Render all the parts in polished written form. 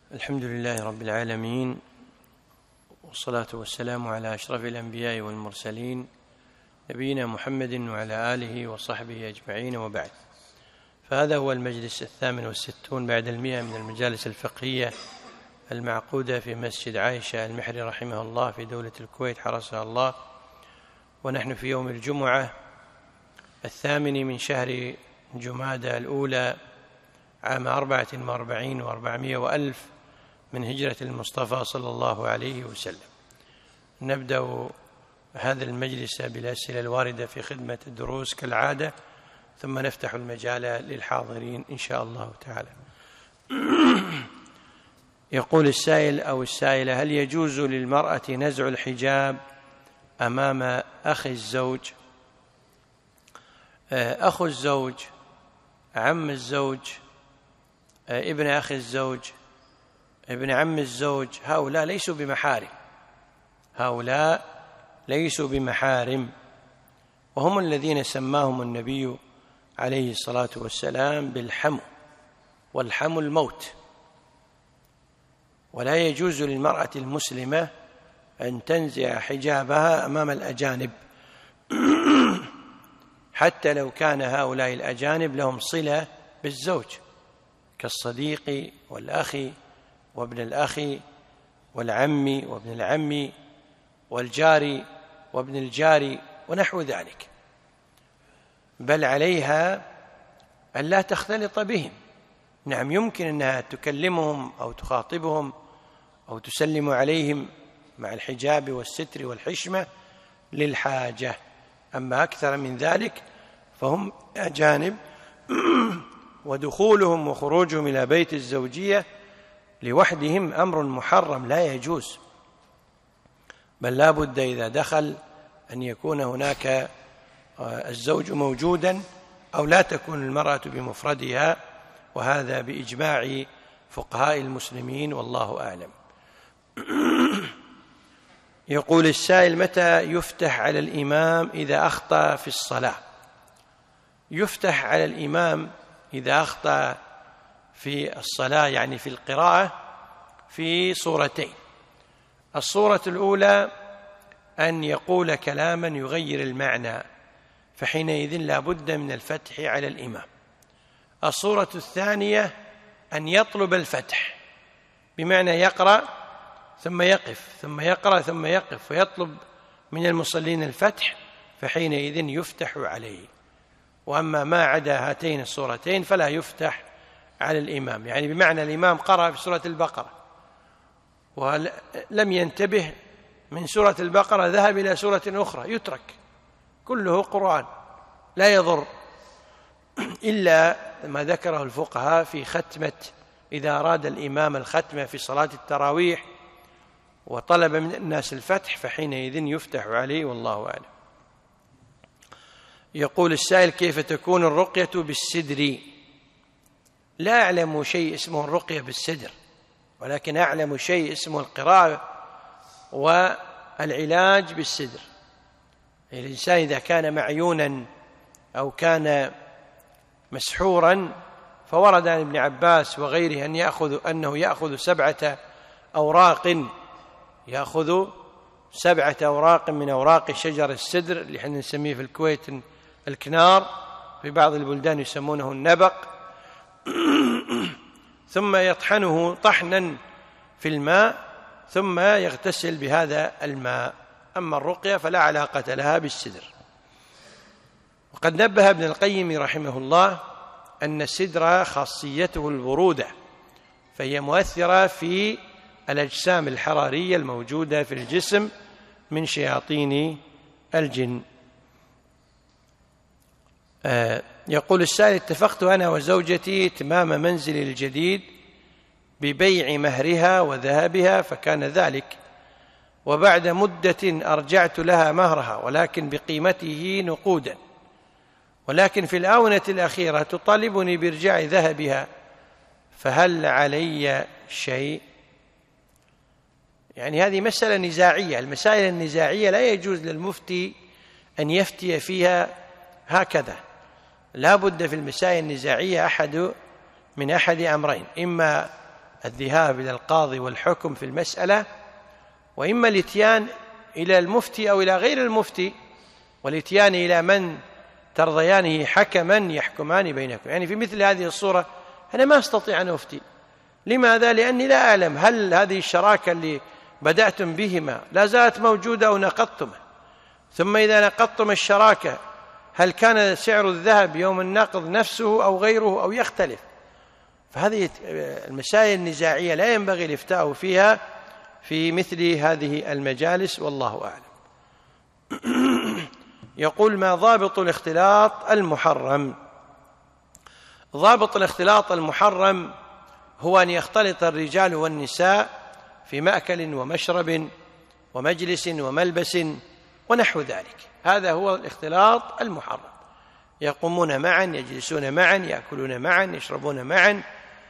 الحمد لله رب العالمين، والصلاة والسلام على أشرف الأنبياء والمرسلين نبينا محمد وعلى آله وصحبه أجمعين، وبعد. فهذا هو المجلس 68 بعد 100 من المجالس الفقهية المعقودة في مسجد عائشة المحري رحمه الله في دولة الكويت حرسها الله، ونحن في يوم الجمعة 8 من شهر جمادى الأولى عام 44 و400 وألف من هجرة المصطفى صلى الله عليه وسلم. نبدأ هذا المجلس بالأسئلة الواردة في خدمة الدروس كالعادة، ثم نفتح المجال للحاضرين إن شاء الله تعالى. يقول السائل أو السائلة: هل يجوز للمرأة نزع الحجاب أمام أخي الزوج؟ أخو الزوج، عم الزوج، ابن أخي الزوج، ابن عم الزوج، هؤلاء ليسوا بمحارم، وهم الذين سماهم النبي عليه الصلاة والسلام بالحمو، والحمو الموت. ولا يجوز للمرأة المسلمة أن تنزع حجابها أمام الأجانب حتى لو كان هؤلاء الأجانب لهم صلة بالزوج، كالصديق والأخ وابن الأخ والعم وابن العم والجار وابن الجار ونحو ذلك، بل عليها أن لا تختلط بهم. نعم، يمكن أنها تكلمهم أو تخاطبهم أو تسلم عليهم مع الحجاب والستر والحشمة للحاجة، أما أكثر من ذلك فهم أجانب ودخولهم وخروجهم إلى بيت الزوجية لوحدهم أمر محرم لا يجوز، بل لا بد إذا دخل أن يكون هناك الزوج موجودا أو لا تكون المرأة بمفردها، وهذا بإجماع فقهاء المسلمين والله أعلم. يقول السائل: متى يفتح على الإمام إذا أخطأ في الصلاة؟ يفتح على الإمام إذا أخطأ في الصلاة، يعني في القراءة، في صورتين. الصورة الأولى أن يقول كلاما يغير المعنى، فحينئذ لا بد من الفتح على الإمام. الصورة الثانية أن يطلب الفتح، بمعنى يقرأ ثم يقف ثم يقرأ ثم يقف ويطلب من المصلين الفتح، فحينئذ يفتح عليه. وأما ما عدا هاتين الصورتين فلا يفتح على الإمام، يعني بمعنى الإمام قرأ في سورة البقرة ولم ينتبه من سورة البقرة، ذهب إلى سورة أخرى، يترك، كله قرآن لا يضر، إلا ما ذكره الفقهاء في ختمة، إذا أراد الإمام الختمة في صلاة التراويح وطلب من الناس الفتح فحينئذ يفتح عليه والله أعلم. يقول السائل: كيف تكون الرقية بالسدر؟ لا أعلم شيء اسمه الرقية بالسدر، ولكن أعلم شيء اسمه القراءة والعلاج بالسدر. الإنسان إذا كان معيونا أو كان مسحورا، فورد عن ابن عباس وغيره أنه يأخذ 7 أوراق، يأخذ 7 أوراق من أوراق شجر السدر اللي احنا نسميه في الكويت الكنار، في بعض البلدان يسمونه النبق، ثم يطحنه طحنا في الماء ثم يغتسل بهذا الماء. أما الرقية فلا علاقة لها بالسدر. وقد نبه ابن القيم رحمه الله أن السدر خاصيته البرودة، فهي مؤثرة في الأجسام الحرارية الموجودة في الجسم من شياطين الجن. يقول السائل: اتفقت أنا وزوجتي إتمام منزلي الجديد ببيع مهرها وذهبها، فكان ذلك، وبعد مدة أرجعت لها مهرها ولكن بقيمته نقودا، ولكن في الآونة الأخيرة تطالبني بإرجاع ذهبها، فهل علي شيء؟ يعني هذه مسألة نزاعية. المسائل النزاعية لا يجوز للمفتي أن يفتي فيها هكذا، لا بد في المسائل النزاعية من أحد أمرين: إما الذهاب إلى القاضي والحكم في المسألة، وإما الإتيان إلى المفتي أو إلى غير المفتي، والإتيان إلى من ترضيانه حكما يحكمان بينكم. يعني في مثل هذه الصورة أنا ما أستطيع أن أفتي. لماذا؟ لأني لا أعلم هل هذه الشراكة اللي بدأتم بهما لا زالت موجودة أو نقضتم، ثم إذا نقضتم الشراكة هل كان سعر الذهب يوم النقض نفسه أو غيره أو يختلف؟ فهذه المسائل النزاعية لا ينبغي الإفتاء فيها في مثل هذه المجالس، والله أعلم. يقول: ما ضابط الاختلاط المحرم؟ ضابط الاختلاط المحرم هو أن يختلط الرجال والنساء في مأكل ومشرب ومجلس وملبس ونحو ذلك. هذا هو الاختلاط المحرم. يقومون معا، يجلسون معا، يأكلون معا، يشربون معا،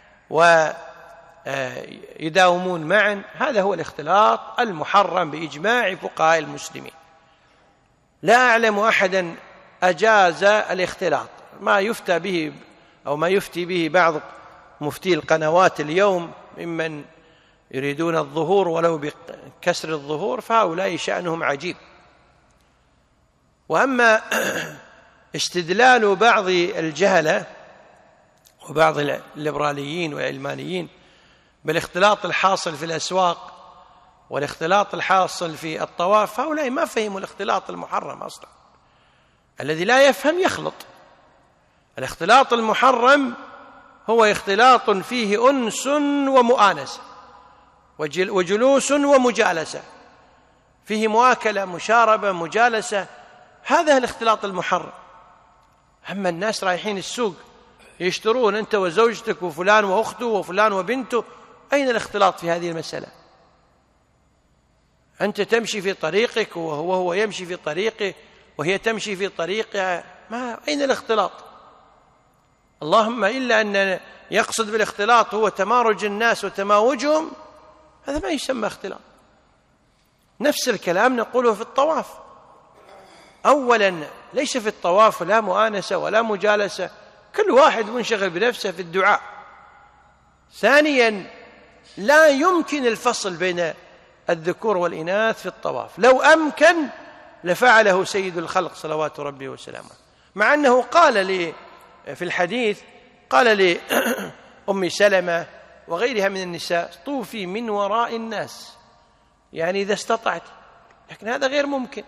ويداومون معا. هذا هو الاختلاط المحرم بإجماع فقهاء المسلمين. لا أعلم أحدا أجاز الاختلاط. ما يفتى به أو ما يفتي به بعض مفتي القنوات اليوم ممن يريدون الظهور ولو بكسر الظهور، فهؤلاء شأنهم عجيب. وأما استدلال بعض الجهلة وبعض الليبراليين والعلمانيين بالاختلاط الحاصل في الأسواق والاختلاط الحاصل في الطواف، هؤلاء ما فهموا الاختلاط المحرم أصلا. الذي لا يفهم يخلط. الاختلاط المحرم هو اختلاط فيه أنس ومؤانسة وجلوس ومجالسة، فيه مواكلة، مشاربة، مجالسة. هذا الاختلاط المحرم. أما الناس رايحين السوق يشترون أنت وزوجتك وفلان وأخته وفلان وبنته، أين الاختلاط في هذه المسألة؟ أنت تمشي في طريقك وهو يمشي في طريقه وهي تمشي في طريقها، أين الاختلاط؟ اللهم إلا أن يقصد بالاختلاط هو تمارج الناس وتماوجهم، هذا ما يسمى اختلاط. نفس الكلام نقوله في الطواف. أولا ليس في الطواف لا مؤانسة ولا مجالسة، كل واحد منشغل بنفسه في الدعاء. ثانيا لا يمكن الفصل بين الذكور والإناث في الطواف، لو أمكن لفعله سيد الخلق صلوات ربي وسلامه، مع أنه قال لي في الحديث، قال لي أم سلمة وغيرها من النساء: طوفي من وراء الناس، يعني إذا استطعت، لكن هذا غير ممكن.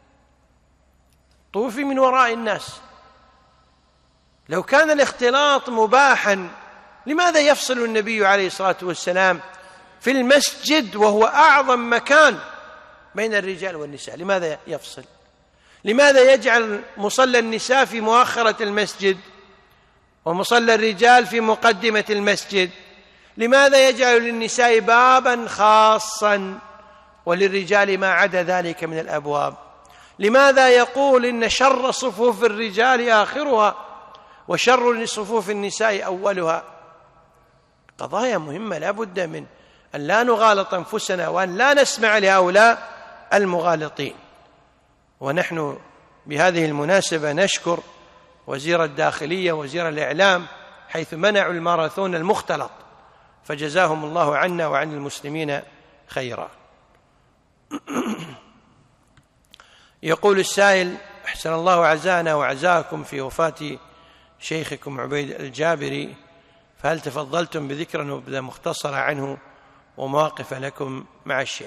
طوفي من وراء الناس. لو كان الاختلاط مباحا لماذا يفصل النبي عليه الصلاة والسلام في المسجد وهو أعظم مكان بين الرجال والنساء؟ لماذا يفصل؟ لماذا يجعل مصلى النساء في مؤخرة المسجد ومصلى الرجال في مقدمة المسجد؟ لماذا يجعل للنساء بابا خاصا وللرجال ما عدا ذلك من الأبواب؟ لماذا يقول إن شر صفوف الرجال آخرها وشر صفوف النساء أولها؟ قضايا مهمة لا بد من أن لا نغالط أنفسنا وأن لا نسمع لهؤلاء المغالطين. ونحن بهذه المناسبة نشكر وزير الداخلية وزير الإعلام حيث منعوا الماراثون المختلط، فجزاهم الله عنا وعن المسلمين خيرا. يقول السائل: أحسن الله عزانا وعزاكم في وفاة شيخكم عبيد الجابري، فهل تفضلتم بذكر نبذة مختصرة عنه ومواقف لكم مع الشيخ؟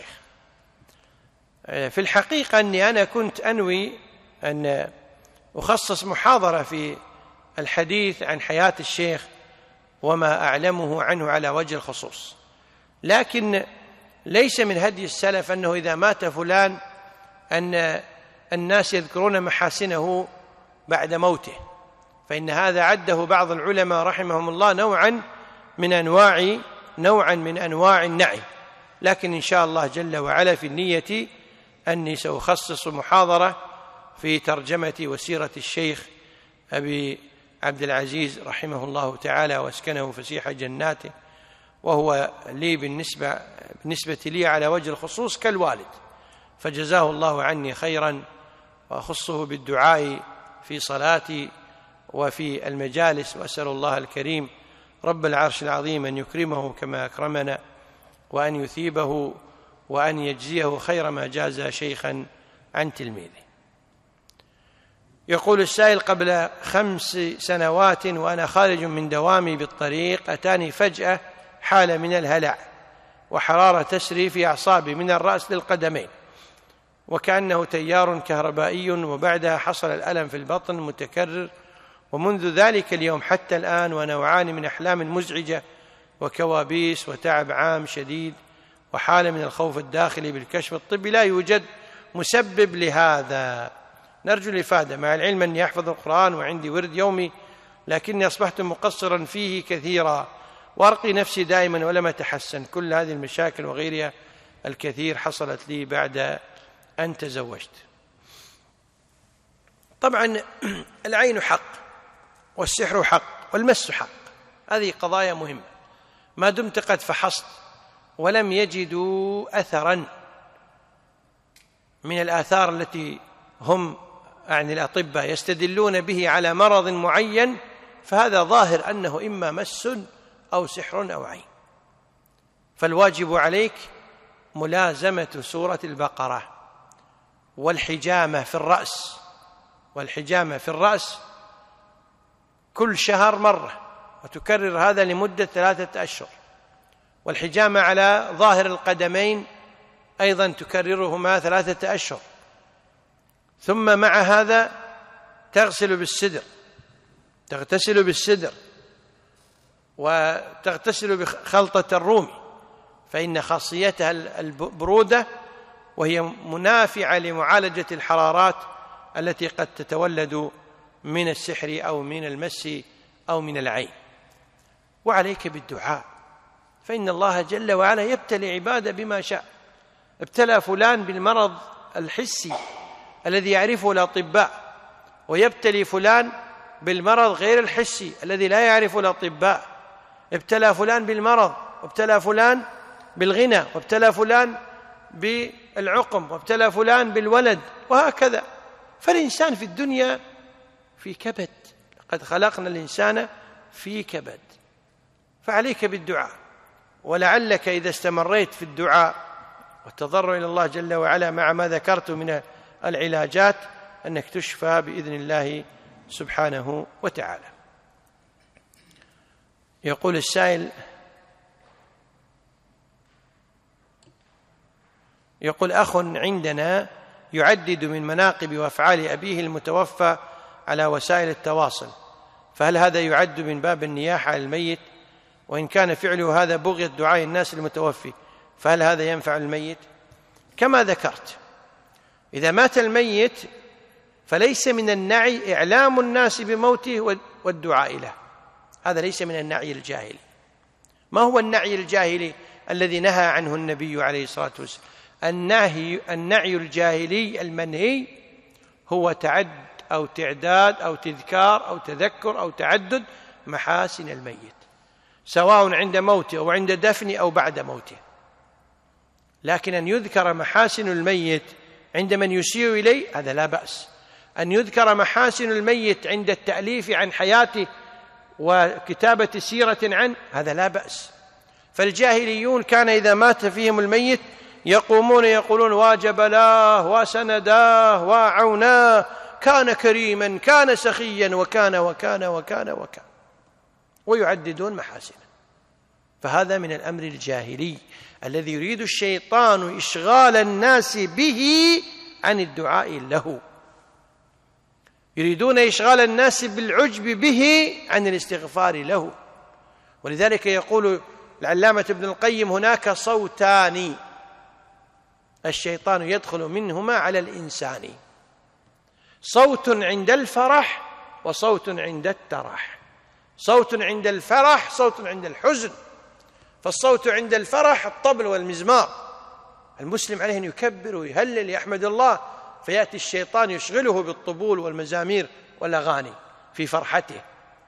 في الحقيقة أني أنا كنت أنوي أن أخصص محاضرة في الحديث عن حياة الشيخ وما أعلمه عنه على وجه الخصوص، لكن ليس من هدي السلف أنه إذا مات فلان أن الناس يذكرون محاسنه بعد موته، فإن هذا عده بعض العلماء رحمهم الله نوعا من أنواع النعي. لكن إن شاء الله جل وعلا في النية أني سأخصص محاضرة في ترجمة وسيرة الشيخ أبي عبد العزيز رحمه الله تعالى واسكنه فسيح جناته، وهو لي بالنسبة لي على وجه الخصوص كالوالد، فجزاه الله عني خيرا، وأخصه بالدعاء في صلاتي وفي المجالس، وأسأل الله الكريم رب العرش العظيم أن يكرمه كما أكرمنا، وأن يثيبه وأن يجزيه خير ما جاز شيخا عن تلميذه. يقول السائل: قبل 5 سنوات وأنا خارج من دوامي بالطريق أتاني فجأة حالة من الهلع وحرارة تسري في أعصابي من الرأس للقدمين وكأنه تيار كهربائي، وبعدها حصل الألم في البطن متكرر، ومنذ ذلك اليوم حتى الآن وأنا أعاني من أحلام مزعجة وكوابيس وتعب عام شديد وحالة من الخوف الداخلي بالكشف الطبي. لا يوجد مسبب لهذا. نرجو الإفادة، مع العلم أني أحفظ القرآن وعندي ورد يومي، لكني أصبحت مقصرا فيه كثيرا وأرقي نفسي دائما ولم أتحسن. كل هذه المشاكل وغيرها الكثير حصلت لي بعد أن تزوجت. طبعا العين حق والسحر حق والمس حق، هذه قضايا مهمة. ما دمت قد فحصت ولم يجدوا أثرا من الآثار التي هم الأطباء يستدلون به على مرض معين، فهذا ظاهر أنه إما مس أو سحر أو عين. فالواجب عليك ملازمة سورة البقرة والحجامة في الرأس كل شهر مرة، وتكرر هذا لمدة 3 أشهر. والحجامة على ظاهر القدمين أيضا تكررهما 3 أشهر. ثم مع هذا تغتسل بالسدر وتغتسل بخلطة الرومي، فإن خاصيتها البرودة، وهي منافعة لمعالجة الحرارات التي قد تتولد من السحر أو من المس أو من العين. وعليك بالدعاء، فإن الله جل وعلا يبتلي عباده بما شاء. ابتلى فلان بالمرض الحسي الذي يعرفه الأطباء، ويبتلي فلان بالمرض غير الحسي الذي لا يعرفه الأطباء. ابتلى فلان بالمرض، وابتلى فلان بالغنى، وابتلى فلان بالعقم، وابتلى فلان بالولد، وهكذا. فالإنسان في الدنيا في كبد، قد خلقنا الإنسان في كبد. فعليك بالدعاء، ولعلك إذا استمريت في الدعاء والتضرع إلى الله جل وعلا مع ما ذكرت من العلاجات أنك تشفى بإذن الله سبحانه وتعالى. يقول السائل: أخ عندنا يعدد من مناقب وأفعال أبيه المتوفى على وسائل التواصل، فهل هذا يعد من باب النياحة على الميت؟ وإن كان فعله هذا بغية دعاء الناس المتوفي، فهل هذا ينفع الميت؟ كما ذكرت، إذا مات الميت فليس من النعي إعلام الناس بموته والدعاء له، هذا ليس من النعي الجاهلي. ما هو النعي الجاهلي الذي نهى عنه النبي عليه الصلاة والسلام؟ النعي الجاهلي المنهي هو أو تعداد أو تذكار أو تذكر أو تعدد محاسن الميت، سواء عند موته أو عند دفنه أو بعد موته. لكن أن يذكر محاسن الميت عند من يسيء إليه هذا لا بأس. أن يذكر محاسن الميت عند التأليف عن حياته وكتابة سيرة عنه هذا لا بأس. فالجاهليون كان إذا مات فيهم الميت يقومون يقولون: واجب له وسنداه وعوناه، كان كريما، كان سخيا، وكان وكان وكان وكان، ويعددون محاسنه. فهذا من الأمر الجاهلي الذي يريد الشيطان إشغال الناس به عن الدعاء له، يريدون إشغال الناس بالعجب به عن الاستغفار له. ولذلك يقول العلامة ابن القيم: هناك صوتان الشيطان يدخل منهما على الإنسان، صوت عند الفرح وصوت عند الترح. صوت عند الفرح، صوت عند الحزن. فالصوت عند الفرح الطبل والمزمار، المسلم عليه أن يكبر ويهلل يحمد الله، فيأتي الشيطان يشغله بالطبول والمزامير والأغاني في فرحته.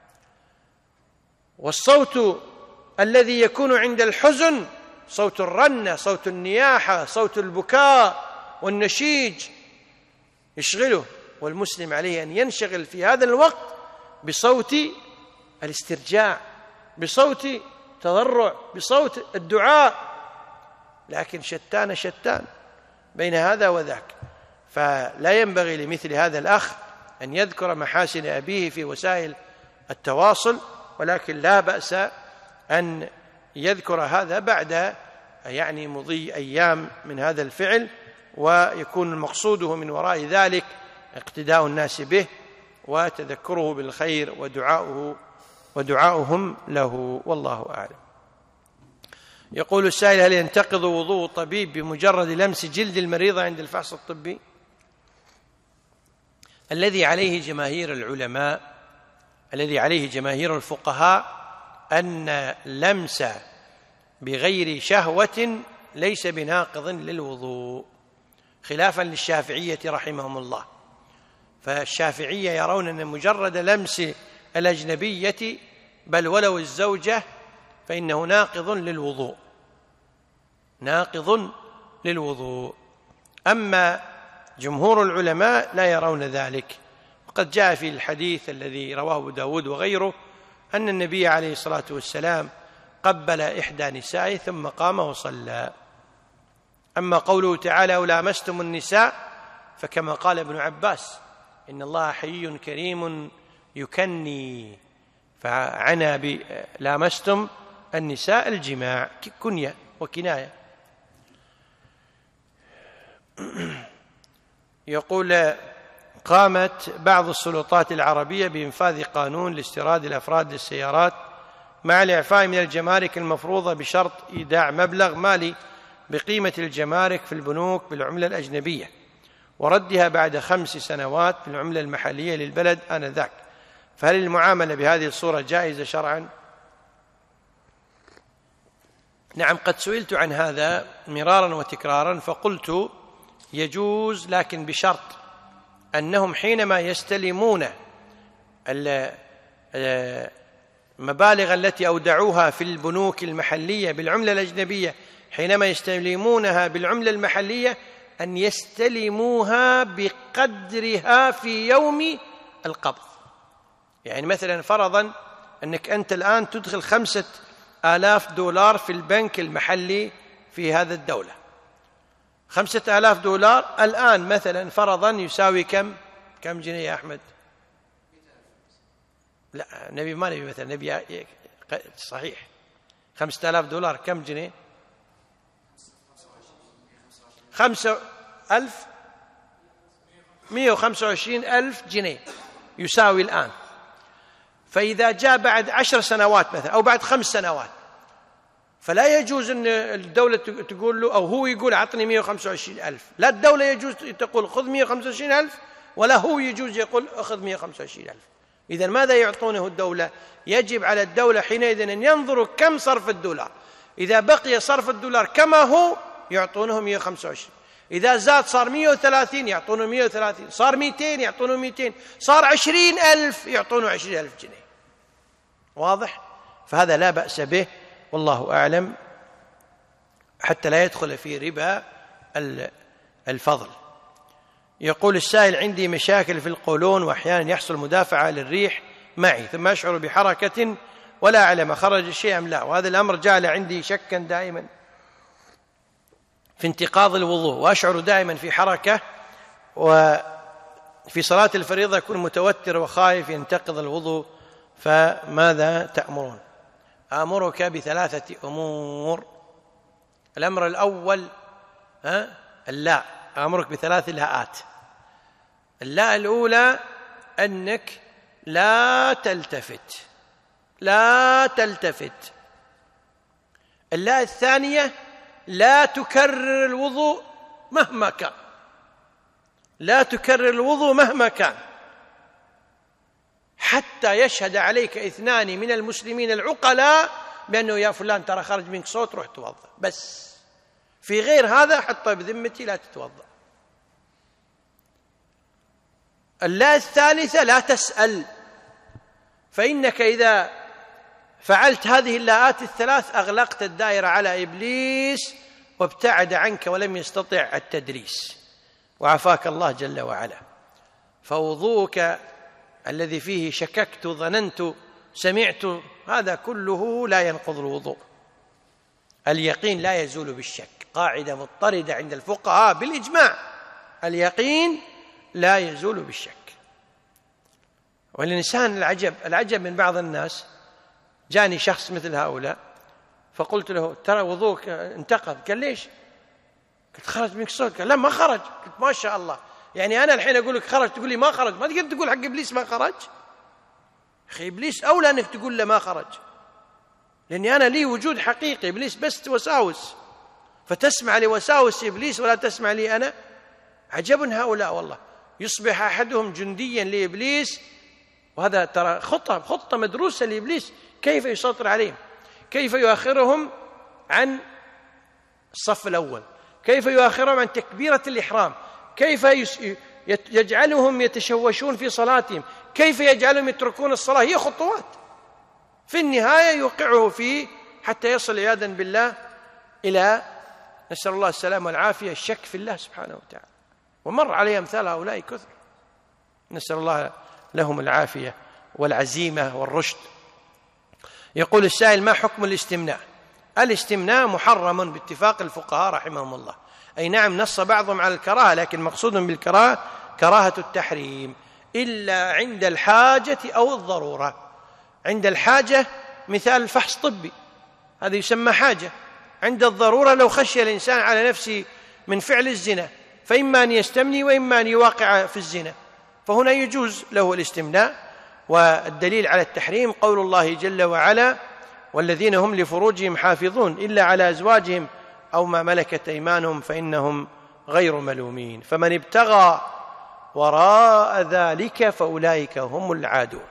والصوت الذي يكون عند الحزن صوت الرنة، صوت النياحة، صوت البكاء والنشيج يشغله، والمسلم عليه أن ينشغل في هذا الوقت بصوت الاسترجاع، بصوت تضرع، بصوت الدعاء، لكن شتان بين هذا وذاك. فلا ينبغي لمثل هذا الأخ أن يذكر محاسن أبيه في وسائل التواصل، ولكن لا بأس أن يذكر هذا بعد مضي أيام من هذا الفعل، ويكون مقصوده من وراء ذلك اقتداء الناس به وتذكره بالخير ودعاؤهم له، والله أعلم. يقول السائل: هل ينتقض وضوء الطبيب بمجرد لمس جلد المريض عند الفحص الطبي؟ الذي عليه جماهير العلماء، الذي عليه جماهير الفقهاء، أن لمس بغير شهوة ليس بناقض للوضوء، خلافا للشافعية رحمهم الله. فالشافعية يرون أن مجرد لمس الأجنبية بل ولو الزوجة فإنه ناقض للوضوء. أما جمهور العلماء لا يرون ذلك، وقد جاء في الحديث الذي رواه أبو داود وغيره أن النبي عليه الصلاة والسلام قبل إحدى نسائه ثم قام وصلى. أما قوله تعالى: أو لامستم النساء، فكما قال ابن عباس: إن الله حيي كريم يكني، فعنى بلامستم النساء الجماع، كنية وكناية. يقول: قامت بعض السلطات العربية بإنفاذ قانون لاستيراد الأفراد للسيارات مع الإعفاء من الجمارك المفروضة بشرط إيداع مبلغ مالي بقيمة الجمارك في البنوك بالعملة الأجنبية وردها بعد 5 سنوات بالعملة المحلية للبلد آنذاك، فهل المعاملة بهذه الصورة جائزة شرعا؟ نعم، قد سئلت عن هذا مرارا وتكرارا فقلت يجوز، لكن بشرط أنهم حينما يستلمون المبالغ التي أودعوها في البنوك المحلية بالعملة الأجنبية، حينما يستلمونها بالعملة المحلية أن يستلموها بقدرها في يوم القبض. يعني مثلا فرضا أنك أنت الآن تدخل 5,000 دولار في البنك المحلي في هذا الدولة. 5,000 دولار الآن مثلا فرضا يساوي كم جنيه يا أحمد؟ لا، نبي ما نبي مثلا، نبي صحيح. 5,000 دولار كم جنيه؟ 125,000 جنيه يساوي الآن. فإذا جاء بعد 10 سنوات مثلا أو بعد 5 سنوات، فلا يجوز أن الدولة تقول له أو هو يقول أعطني 125,000. لا الدولة يجوز تقول خذ 125,000، ولا هو يجوز يقول أخذ 125,000. إذن ماذا يعطونه الدولة؟ يجب على الدولة حينئذ أن ينظروا كم صرف الدولار. إذا بقي صرف الدولار كما هو يعطونه 125، إذا زاد صار 130 يعطونه 130، صار 200 يعطونه 200، صار 20,000 يعطونه 20,000 جنيه. واضح؟ فهذا لا بأس به، والله أعلم، حتى لا يدخل في ربا الفضل. يقول السائل: عندي مشاكل في القولون، وأحيانا يحصل مدافعة للريح معي، ثم أشعر بحركة ولا أعلم خرج الشيء أم لا، وهذا الأمر جعل عندي شكا دائما في انتقاض الوضوء، وأشعر دائما في حركة، وفي صلاة الفريضة أكون متوتر وخايف ينتقض الوضوء، فماذا تأمرون؟ آمرك ب3 أمور. الأمر الأول اللاء، آمرك ب3 لاءات. اللاء الأولى أنك لا تلتفت. اللاء الثانية لا تكرر الوضوء مهما كان، حتى يشهد عليك 2 من المسلمين العقلاء بأنه يا فلان ترى خرج منك صوت، روح توضأ. بس في غير هذا حتى بذمتي لا تتوضأ. اللا الثالثة لا تسأل، فإنك إذا فعلت هذه اللاءات ال3 أغلقت الدائرة على إبليس وابتعد عنك ولم يستطع التدريس، وعافاك الله جل وعلا. فوضوءك الذي فيه شككت ظننت سمعت، هذا كله لا ينقض الوضوء. اليقين لا يزول بالشك، قاعدة مضطردة عند الفقهاء بالإجماع، اليقين لا يزول بالشك. والإنسان العجب من بعض الناس. جاني شخص مثل هؤلاء فقلت له ترى وضوءك انتقض. قال ليش؟ قلت خرج منك صوت. قال لا ما خرج. قلت ما شاء الله، يعني أنا الحين أقول لك خرج تقول لي ما خرج، ما تقدر تقول حق إبليس ما خرج. أخي إبليس أولى أنك تقول له ما خرج، لأني أنا لي وجود حقيقي، إبليس بس وساوس، فتسمع لوساوس إبليس ولا تسمع لي أنا. عجب هؤلاء والله، يصبح أحدهم جنديا لإبليس، وهذا ترى خطة مدروسة لإبليس كيف يسيطر عليهم، كيف يؤخرهم عن الصف الأول، كيف يؤخرهم عن تكبيرة الإحرام، كيف يجعلهم يتشوشون في صلاتهم، كيف يجعلهم يتركون الصلاة. هي خطوات في النهاية يوقعه فيه حتى يصل عياذا بالله إلى، نسأل الله السلامة والعافية، الشك في الله سبحانه وتعالى. ومر عليه أمثال هؤلاء كثر، نسأل الله لهم العافية والعزيمة والرشد. يقول السائل: ما حكم الاستمناء؟ الاستمناء محرم باتفاق الفقهاء رحمهم الله. أي نعم، نص بعضهم على الكراهة، لكن مقصود بالكراهة كراهة التحريم إلا عند الحاجة أو الضرورة. عند الحاجة مثال فحص طبي، هذا يسمى حاجة. عند الضرورة لو خشي الإنسان على نفسه من فعل الزنا فإما أن يستمني وإما أن يواقع في الزنا، فهنا يجوز له الاستمناء. والدليل على التحريم قول الله جل وعلا: والذين هم لفروجهم حافظون إلا على أزواجهم أو ما ملكت أيمانهم فإنهم غير ملومين، فمن ابتغى وراء ذلك فأولئك هم العادون.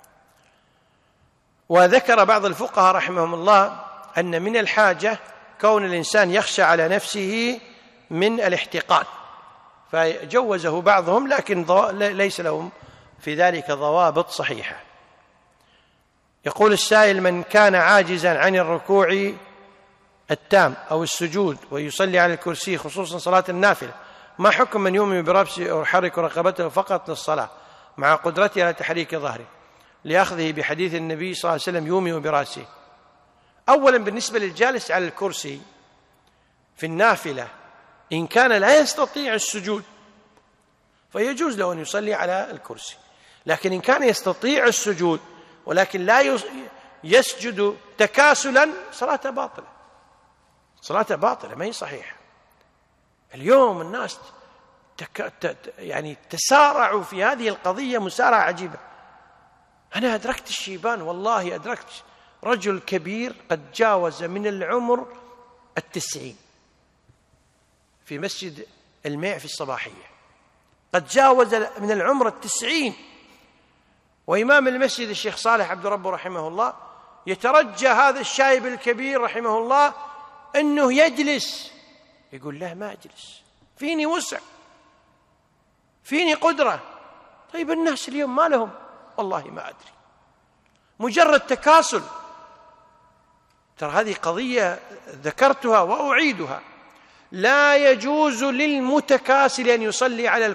وذكر بعض الفقهاء رحمهم الله أن من الحاجة كون الإنسان يخشى على نفسه من الاحتقان، فجوزه بعضهم، لكن ليس لهم في ذلك ضوابط صحيحة. يقول السائل: من كان عاجزا عن الركوع التام أو السجود ويصلي على الكرسي خصوصا صلاة النافلة، ما حكم من يومي برأسه أو يحرك رقبته فقط للصلاة مع قدرته على تحريك ظهره لأخذه بحديث النبي صلى الله عليه وسلم يومي برأسه؟ أولا بالنسبة للجالس على الكرسي في النافلة، إن كان لا يستطيع السجود فيجوز له أن يصلي على الكرسي، لكن إن كان يستطيع السجود ولكن لا يسجد تكاسلا صلاته باطلة، صلاته باطلة ما هي صحيحة. اليوم الناس يعني تسارعوا في هذه القضية مسارعة عجيبة. أنا أدركت الشيبان، والله أدركت رجل كبير قد جاوز من العمر 90 في مسجد الميع في الصباحية، قد جاوز من العمر 90، وإمام المسجد الشيخ صالح عبد ربه رحمه الله يترجى هذا الشايب الكبير رحمه الله أنه يجلس، يقول له ما أجلس، فيني وسع، فيني قدرة. طيب الناس اليوم ما لهم، والله ما أدري، مجرد تكاسل. ترى هذه قضية ذكرتها وأعيدها، لا يجوز للمتكاسل أن يصلي على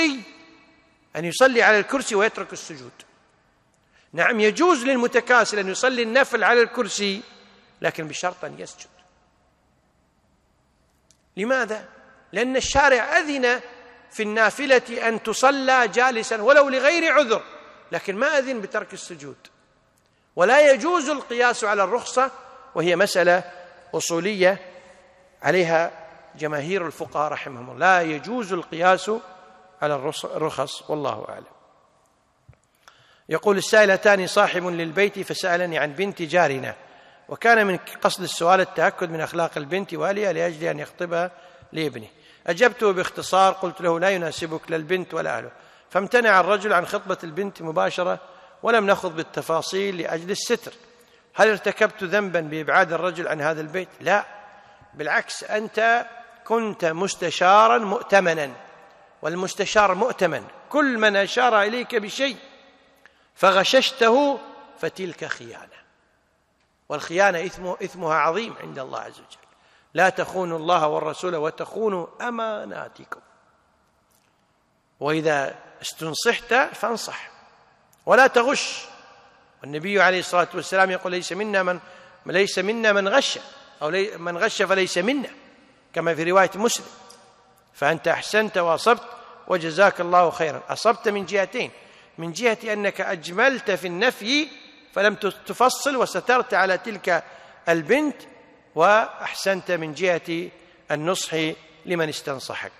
الكرسي ويترك السجود. نعم يجوز للمتكاسل أن يصلي النفل على الكرسي، لكن بشرط أن يسجد. لماذا؟ لأن الشارع أذن في النافلة أن تصلى جالسا ولو لغير عذر، لكن ما أذن بترك السجود. ولا يجوز القياس على الرخصة، وهي مسألة أصولية عليها جماهير الفقهاء رحمهم الله، لا يجوز القياس على الرخص، والله أعلم. يقول السائل: أتاني صاحب للبيت فسألني عن بنت جارنا، وكان من قصد السؤال التأكد من أخلاق البنت وأهلها لأجل أن يخطبها لابنه. أجبته باختصار، قلت له: لا يناسبك لا البنت ولا أهله. فامتنع الرجل عن خطبة البنت مباشرة، ولم نخض بالتفاصيل لأجل الستر. هل ارتكبت ذنبا بإبعاد الرجل عن هذا البيت؟ لا، بالعكس، أنت كنت مستشارا مؤتمنا، والمستشار مؤتمن. كل من أشار إليك بشيء فغششته فتلك خيانة، والخيانة إثمها عظيم عند الله عز وجل. لا تخونوا الله والرسول وتخونوا أماناتكم. وإذا استنصحت فانصح ولا تغش، والنبي عليه الصلاة والسلام يقول ليس منا من غش، أو من غش فليس منا، كما في رواية مسلم. فأنت أحسنت وأصبت وجزاك الله خيرا. أصبت من جهتين: من جهة أنك أجملت في النفي فلم تفصل وسترت على تلك البنت، وأحسنت من جهة النصح لمن استنصحك.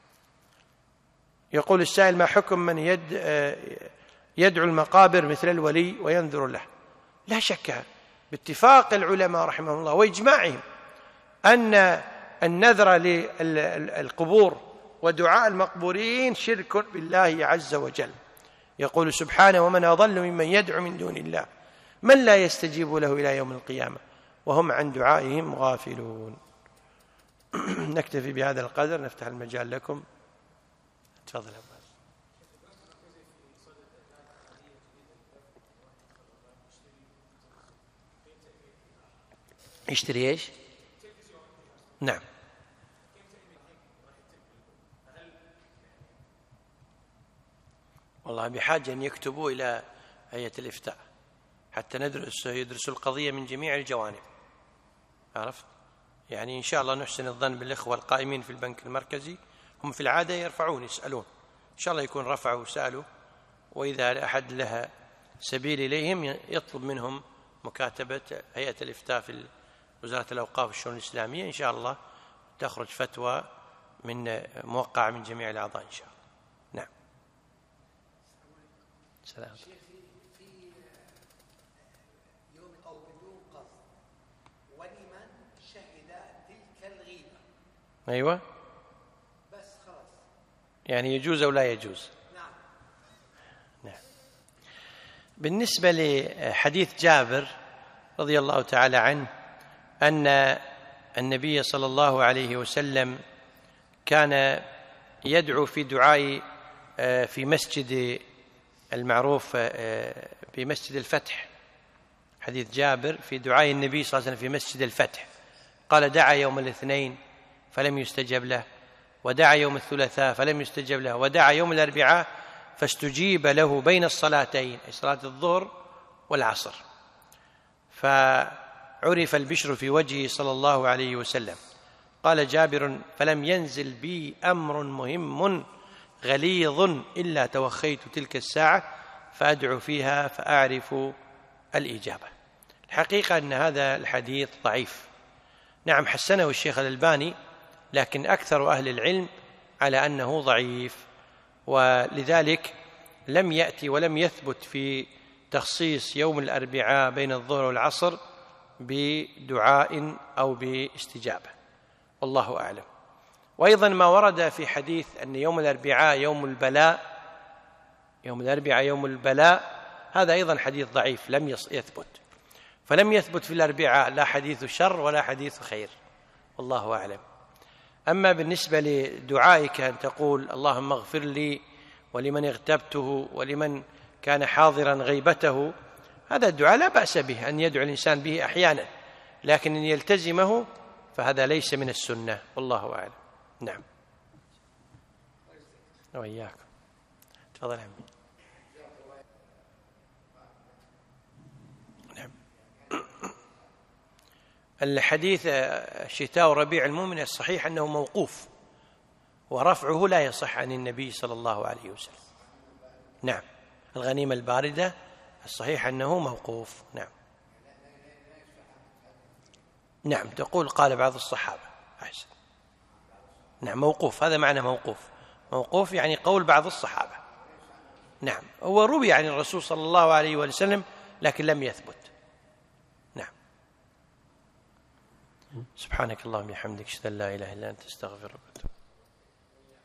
يقول السائل: ما حكم من يدعو المقابر مثل الولي وينذر له؟ لا شك باتفاق العلماء رحمهم الله وإجماعهم أن النذر للقبور ودعاء المقبورين شرك بالله عز وجل. يقول سبحانه: ومن أضل ممن يدعو من دون الله من لا يستجيب له إلى يوم القيامة وهم عن دعائهم غافلون. نكتفي بهذا القدر، نفتح المجال لكم. تفضل أبو. يشتري ايش؟ نعم. والله بحاجة أن يكتبوا إلى هيئة الإفتاء حتى يدرسوا القضية من جميع الجوانب. عرفت؟ يعني إن شاء الله نحسن الظن بالإخوة القائمين في البنك المركزي، هم في العادة يرفعون يسألون، إن شاء الله يكون رفعوا وسألوا، وإذا أحد لها سبيل إليهم يطلب منهم مكاتبة هيئة الإفتاء في وزارة الأوقاف والشؤون الإسلامية، إن شاء الله تخرج فتوى من موقعة من جميع الأعضاء إن شاء الله. نعم. سلام. في يوم أو بدون قصد ولمن شهد تلك الغيبة. أيوة. بس خلاص. يعني يجوز أو لا يجوز؟ نعم. نعم. بالنسبة لحديث جابر رضي الله تعالى عنه أن النبي صلى الله عليه وسلم كان يدعو في دعاء في مسجد المعروف في الفتح. حديث جابر في دعاء النبي صلى الله عليه وسلم في مسجد الفتح، قال: دعا يوم الاثنين فلم يستجب له، ودعا يوم الثلاثاء فلم يستجب له، ودعا يوم الأربعاء فاستجيب له بين الصلاتين، صلاة الظهر والعصر. فعرف البشر في وجهه صلى الله عليه وسلم. قال جابر: فلم ينزل بي أمر مهم غليظ إلا توخيت تلك الساعة فأدعو فيها فأعرف الإجابة. الحقيقة أن هذا الحديث ضعيف، نعم حسنه الشيخ الألباني، لكن أكثر أهل العلم على أنه ضعيف، ولذلك لم يأتي ولم يثبت في تخصيص يوم الأربعاء بين الظهر والعصر بدعاء أو باستجابة، والله أعلم. وأيضا ما ورد في حديث أن يوم الأربعاء يوم البلاء، هذا أيضا حديث ضعيف لم يثبت، فلم يثبت في الأربعاء لا حديث شر ولا حديث خير، والله أعلم. أما بالنسبة لدعائك أن تقول: اللهم اغفر لي ولمن اغتبته ولمن كان حاضرا غيبته، هذا الدعاء لا بأس به أن يدعو الإنسان به أحيانا، لكن أن يلتزمه فهذا ليس من السنة، والله أعلم. نعم. وإياكم. تفضل عمي. نعم. الحديث الشتاء وربيع المؤمن الصحيح أنه موقوف، ورفعه لا يصح عن النبي صلى الله عليه وسلم. نعم. الغنيمة الباردة الصحيح أنه موقوف. نعم. نعم، تقول قال بعض الصحابة. أحسن. نعم، موقوف، هذا معنى موقوف يعني قول بعض الصحابة. نعم، هو روي عن الرسول صلى الله عليه وسلم لكن لم يثبت. نعم. سبحانك اللهم وبحمدك، أشهد أن لا إله إلا أنت، أستغفرك.